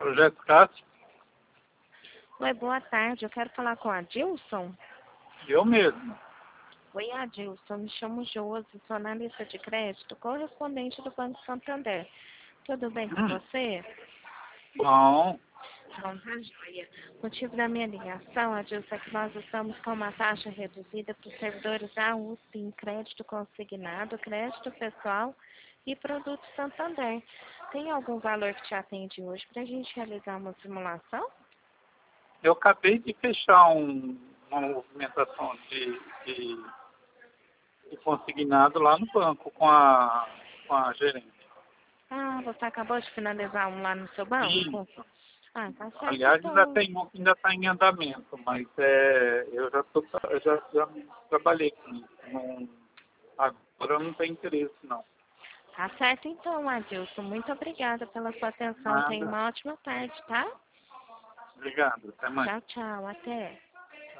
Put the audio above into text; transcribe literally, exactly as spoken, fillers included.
Projeto Cássio, Oi, boa tarde. Eu quero falar com a Adilson. eu mesmo. Oi, Adilson. Me chamo Josi, sou analista de crédito, correspondente do Banco Santander. Tudo bem com Hum, você? não, Então, tá joia. O motivo da minha ligação, Adilson, é que nós estamos com uma taxa reduzida para os servidores da U S P em crédito consignado, crédito pessoal e produto Santander. Tem algum valor que te atende hoje para a gente realizar uma simulação? eu acabei de fechar um, uma movimentação de, de, de consignado lá no banco com a, com a gerente. Ah, você acabou de finalizar um lá no seu Sim, banco? Ah, tá certo, aliás, ainda então. tem um que ainda está em andamento, mas é, eu já, tô, eu já, já trabalhei com isso. Não, agora não tem interesse, não. Tá certo, então, Adilson. Muito obrigada pela sua atenção. Tenha Nada. uma ótima tarde, tá? Obrigado. Até mais. Tchau, tchau. Até.